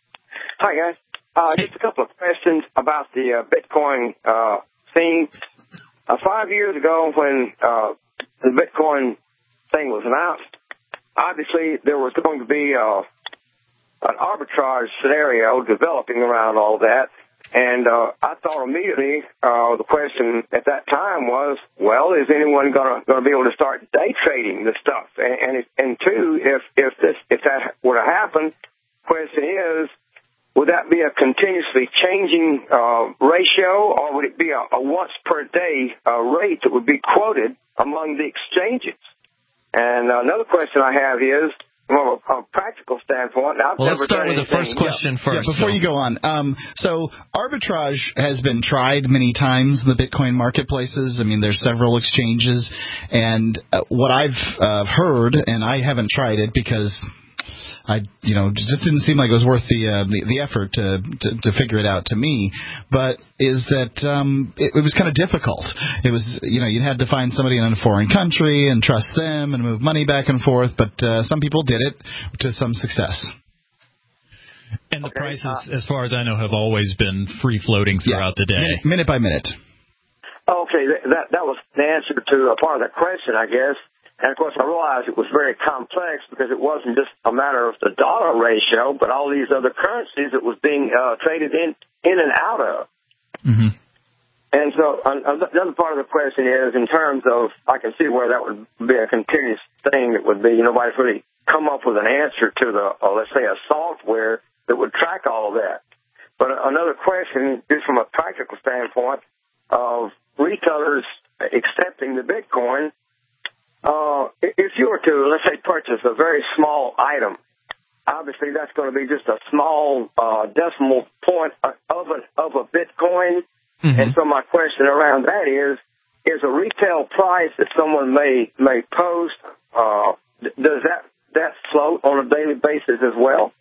Hi, guys. Uh, just a couple of questions about the uh, Bitcoin uh, thing. Uh, five years ago when uh, the Bitcoin thing was announced, obviously, there was going to be uh, an arbitrage scenario developing around all that, and uh, I thought immediately uh, the question at that time was, well, is anyone going to be able to start day trading this stuff? And and, and two, if if this if that were to happen, question is, would that be a continuously changing uh, ratio, or would it be a, a once per day uh, rate that would be quoted among the exchanges? And another question I have is, from a, a practical standpoint, I've well, never let's start done with the first anything- question Yeah. first. Yeah, before Bill. you go on, um, so arbitrage has been tried many times in the Bitcoin marketplaces. I mean, there's several exchanges, and uh, what I've uh, heard, and I haven't tried it because I, you know, just didn't seem like it was worth the uh, the, the effort to, to to figure it out to me. But is that um, it, it was kind of difficult. It was, you know, you had to find somebody in a foreign country and trust them and move money back and forth. But uh, some people did it to some success. And the prices, as far as I know, have always been free floating throughout the day, minute, minute by minute. Okay, that that was the answer to a part of that question, I guess. And, of course, I realized it was very complex because it wasn't just a matter of the dollar ratio, but all these other currencies that was being uh, traded in in and out of. Mm-hmm. And so uh, another part of the question is in terms of, I can see where that would be a continuous thing that would be, nobody's really come up with an answer to the, uh, let's say, a software that would track all of that. But another question is from a practical standpoint of retailers accepting the Bitcoin. Uh, if you were to, let's say, purchase a very small item, obviously that's going to be just a small uh, decimal point of a, of a Bitcoin. Mm-hmm. And so my question around that is, is a retail price that someone may may post, uh, does that, that float on a daily basis as well?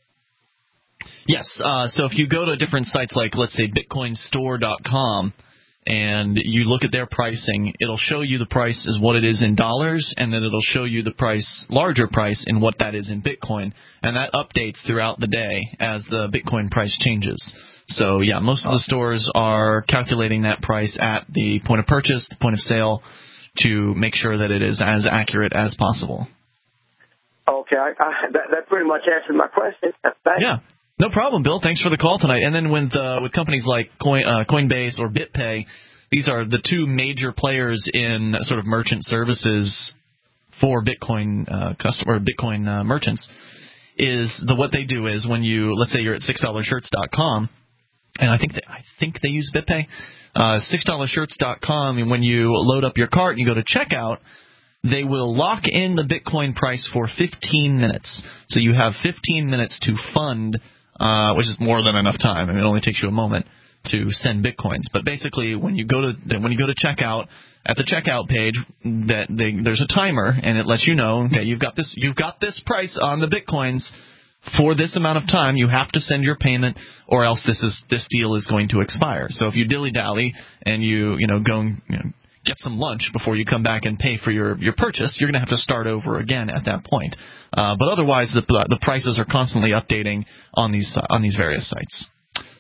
Yes. Uh, so if you go to different sites like, let's say, bitcoin store dot com, and you look at their pricing, it'll show you the price is what it is in dollars, and then it'll show you the price, larger price, in what that is in Bitcoin. And that updates throughout the day as the Bitcoin price changes. So, yeah, most of the stores are calculating that price at the point of purchase, the point of sale, to make sure that it is as accurate as possible. Okay, I, I, that, that pretty much answered my question. Thanks. Yeah. No problem, Bill. Thanks for the call tonight. And then with uh, with companies like Coin, uh, Coinbase or BitPay, these are the two major players in sort of merchant services for Bitcoin uh, customer or Bitcoin uh, merchants. Is the what they do is when you, let's say you're at six dollar shirts dot com, and I think they, I think they use BitPay, uh, six dollar shirts dot com, and when you load up your cart and you go to checkout, they will lock in the Bitcoin price for fifteen minutes. So you have fifteen minutes to fund. Uh, which is more than enough time. I mean, it only takes you a moment to send bitcoins. But basically, when you go to when you go to checkout, at the checkout page, that they, there's a timer, and it lets you know, okay, you've got this you've got this price on the bitcoins for this amount of time. You have to send your payment, or else this is this deal is going to expire. So if you dilly dally and you you know go and you know, get some lunch before you come back and pay for your, your purchase, you're going to have to start over again at that point. Uh, but otherwise, the the prices are constantly updating on these uh, on these various sites.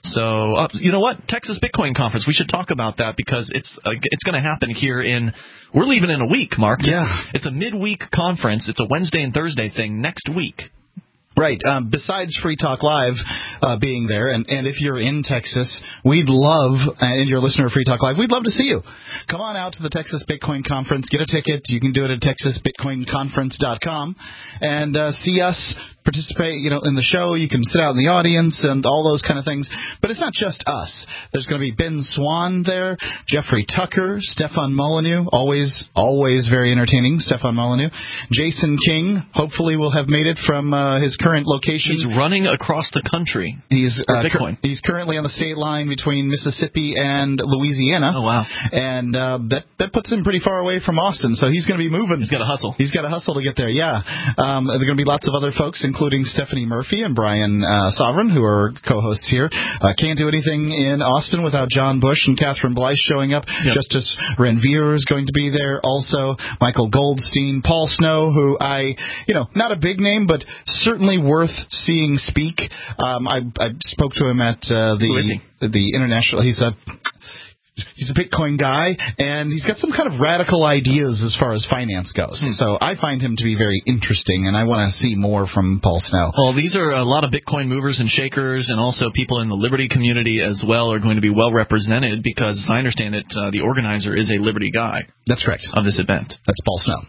So uh, you know what? Texas Bitcoin Conference. We should talk about that because it's uh, it's going to happen here in. We're leaving in a week, Mark. Yeah. It's, it's a midweek conference. It's a Wednesday and Thursday thing next week. Right. Um, besides Free Talk Live uh, being there, and, and if you're in Texas, we'd love, and you're a listener of Free Talk Live, we'd love to see you. Come on out to the Texas Bitcoin Conference. Get a ticket. You can do it at texas bitcoin conference dot com and uh, see us. Participate, you know, in the show. You can sit out in the audience and all those kind of things. But it's not just us. There's going to be Ben Swan there, Jeffrey Tucker, Stefan Molyneux, always, always very entertaining, Stefan Molyneux. Jason King, hopefully will have made it from uh, his current location. He's running across the country. He's for uh, Bitcoin. Cur- he's currently on the state line between Mississippi and Louisiana. Oh wow! And uh, that that puts him pretty far away from Austin. So he's going to be moving. He's got to hustle. He's got to hustle to get there. Yeah. Um, there are going to be lots of other folks, including Stephanie Murphy and Brian uh, Sovereign, who are co-hosts here. Uh, can't do anything in Austin without John Bush and Catherine Blyce showing up. Yep. Justice Renvier is going to be there. Also, Michael Goldstein, Paul Snow, who I, you know, not a big name, but certainly worth seeing speak. Um, I, I spoke to him at uh, the the international. He's a He's a Bitcoin guy, and he's got some kind of radical ideas as far as finance goes. Hmm. So I find him to be very interesting, and I want to see more from Paul Snow. Well, these are a lot of Bitcoin movers and shakers, and also people in the Liberty community as well are going to be well represented because, as I understand it, uh, the organizer is a Liberty guy. That's correct. Of this event. That's Paul Snow.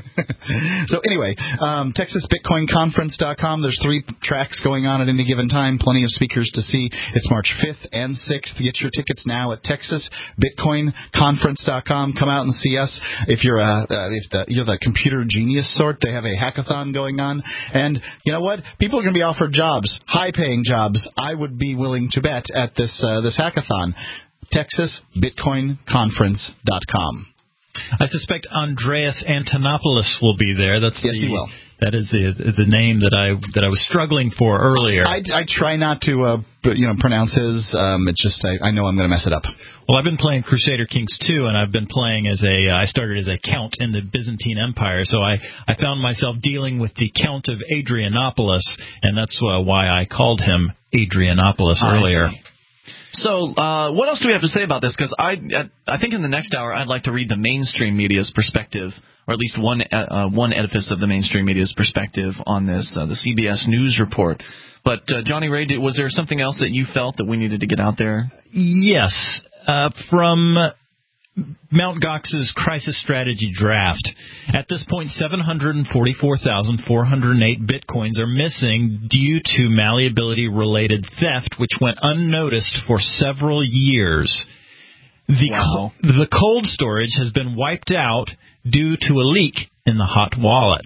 So anyway, um, texas bitcoin conference dot com. There's three tracks going on at any given time. Plenty of speakers to see. It's March fifth and sixth. Get your tickets now at texas bitcoin conference dot com. Come out and see us. If you're a uh, if the, you're the computer genius sort, they have a hackathon going on. And you know what? People are going to be offered jobs, high-paying jobs. I would be willing to bet at this uh, this hackathon. Texas Bitcoin Conference dot com. I suspect Andreas Antonopoulos will be there. That's yes, the, he will. That is the, is the name that I that I was struggling for earlier. I, I try not to, uh, you know, pronounce his. Um, it's just I, I know I'm going to mess it up. Well, I've been playing Crusader Kings two, and I've been playing as a. Uh, I started as a count in the Byzantine Empire, so I, I found myself dealing with the Count of Adrianopolis, and that's uh, why I called him Adrianopolis earlier. So, uh, what else do we have to say about this? Because I, I think in the next hour I'd like to read the mainstream media's perspective, or at least one uh, one edifice of the mainstream media's perspective on this, uh, the C B S News report. But, uh, Johnny Ray, was there something else that you felt that we needed to get out there? Yes. Uh, from Mount Gox's crisis strategy draft. At this point, seven hundred forty-four thousand four hundred eight bitcoins are missing due to malleability-related theft, which went unnoticed for several years. The, wow. co- the cold storage has been wiped out due to a leak in the hot wallet.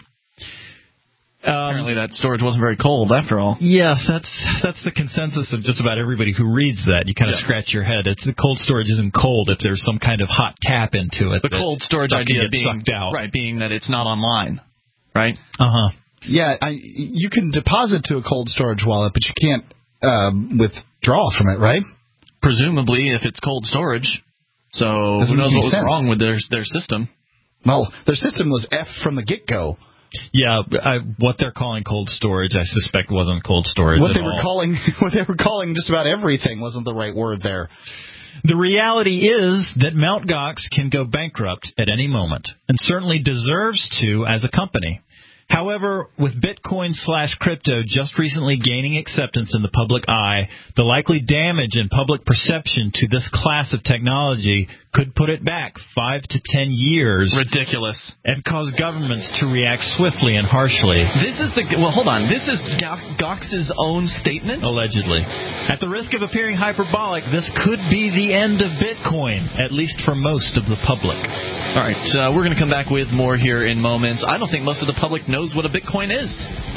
Um, Apparently that storage wasn't very cold after all. Yes, that's that's the consensus of just about everybody who reads that. You kind of yeah. scratch your head. It's the cold storage isn't cold if there's some kind of hot tap into it. The cold storage idea being sucked out. Right, being that it's not online, right? Uh-huh. Yeah, I, you can deposit to a cold storage wallet, but you can't um, withdraw from it, right? Presumably, if it's cold storage. So Doesn't who knows what was sense. wrong with their their system? Well, their system was F from the get-go. Yeah, I, what they're calling cold storage, I suspect wasn't cold storage What at they were all. calling, what they were calling just about everything wasn't the right word there. The reality is that Mt. Gox can go bankrupt at any moment, and certainly deserves to as a company. However, with Bitcoin slash crypto just recently gaining acceptance in the public eye, the likely damage in public perception to this class of technology could put it back five to ten years. Ridiculous. And cause governments to react swiftly and harshly. This is the well. Hold on. This is Gox's own statement. Allegedly, at the risk of appearing hyperbolic, this could be the end of Bitcoin, at least for most of the public. All right, uh, we're going to come back with more here in moments. I don't think most of the public knows what a Bitcoin is,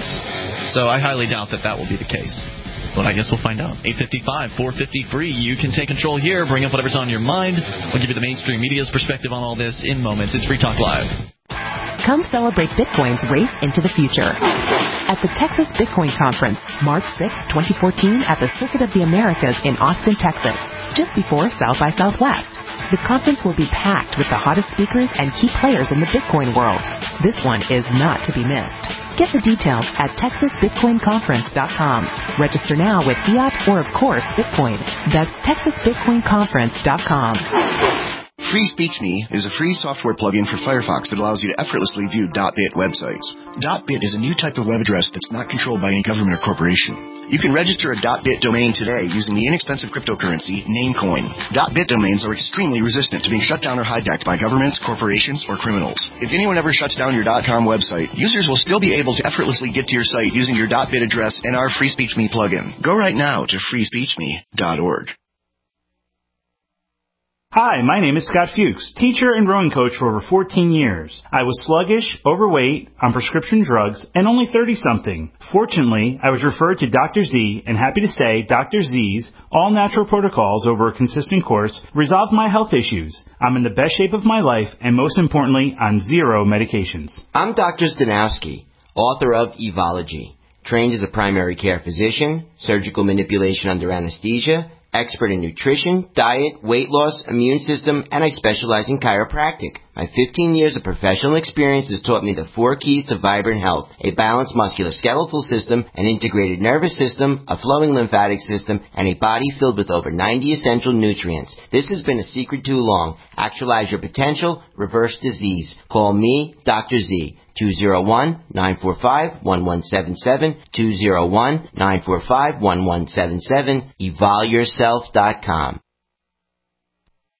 so I highly doubt that that will be the case. But I guess we'll find out. eight fifty-five, four fifty, free. You can take control here. Bring up whatever's on your mind. We'll give you the mainstream media's perspective on all this in moments. It's Free Talk Live. Come celebrate Bitcoin's race into the future at the Texas Bitcoin Conference, March sixth, twenty fourteen, at the Circuit of the Americas in Austin, Texas, just before South by Southwest. The conference will be packed with the hottest speakers and key players in the Bitcoin world. This one is not to be missed. Get the details at texas bitcoin conference dot com. Register now with fiat or, of course, Bitcoin. That's texas bitcoin conference dot com. Free Speech Me is a free software plugin for Firefox that allows you to effortlessly view .bit websites. .bit is a new type of web address that's not controlled by any government or corporation. You can register a .bit domain today using the inexpensive cryptocurrency Namecoin. .bit domains are extremely resistant to being shut down or hijacked by governments, corporations, or criminals. If anyone ever shuts down your .com website, users will still be able to effortlessly get to your site using your .bit address and our Free Speech Me plugin. Go right now to free speech me dot org. Hi, my name is Scott Fuchs, teacher and rowing coach for over fourteen years. I was sluggish, overweight, on prescription drugs, and only thirty-something. Fortunately, I was referred to Doctor Z, and happy to say Doctor Z's all-natural protocols over a consistent course resolved my health issues. I'm in the best shape of my life, and most importantly, on zero medications. I'm Doctor Stanowski, author of Evology, trained as a primary care physician, surgical manipulation under anesthesia, expert in nutrition, diet, weight loss, immune system, and I specialize in chiropractic. My fifteen years of professional experience has taught me the four keys to vibrant health: a balanced musculoskeletal system, an integrated nervous system, a flowing lymphatic system, and a body filled with over ninety essential nutrients. This has been a secret too long. Actualize your potential, reverse disease. Call me, Doctor Z. two oh one, nine four five, one one seven seven, two oh one, nine four five, one one seven seven, evol yourself dot com.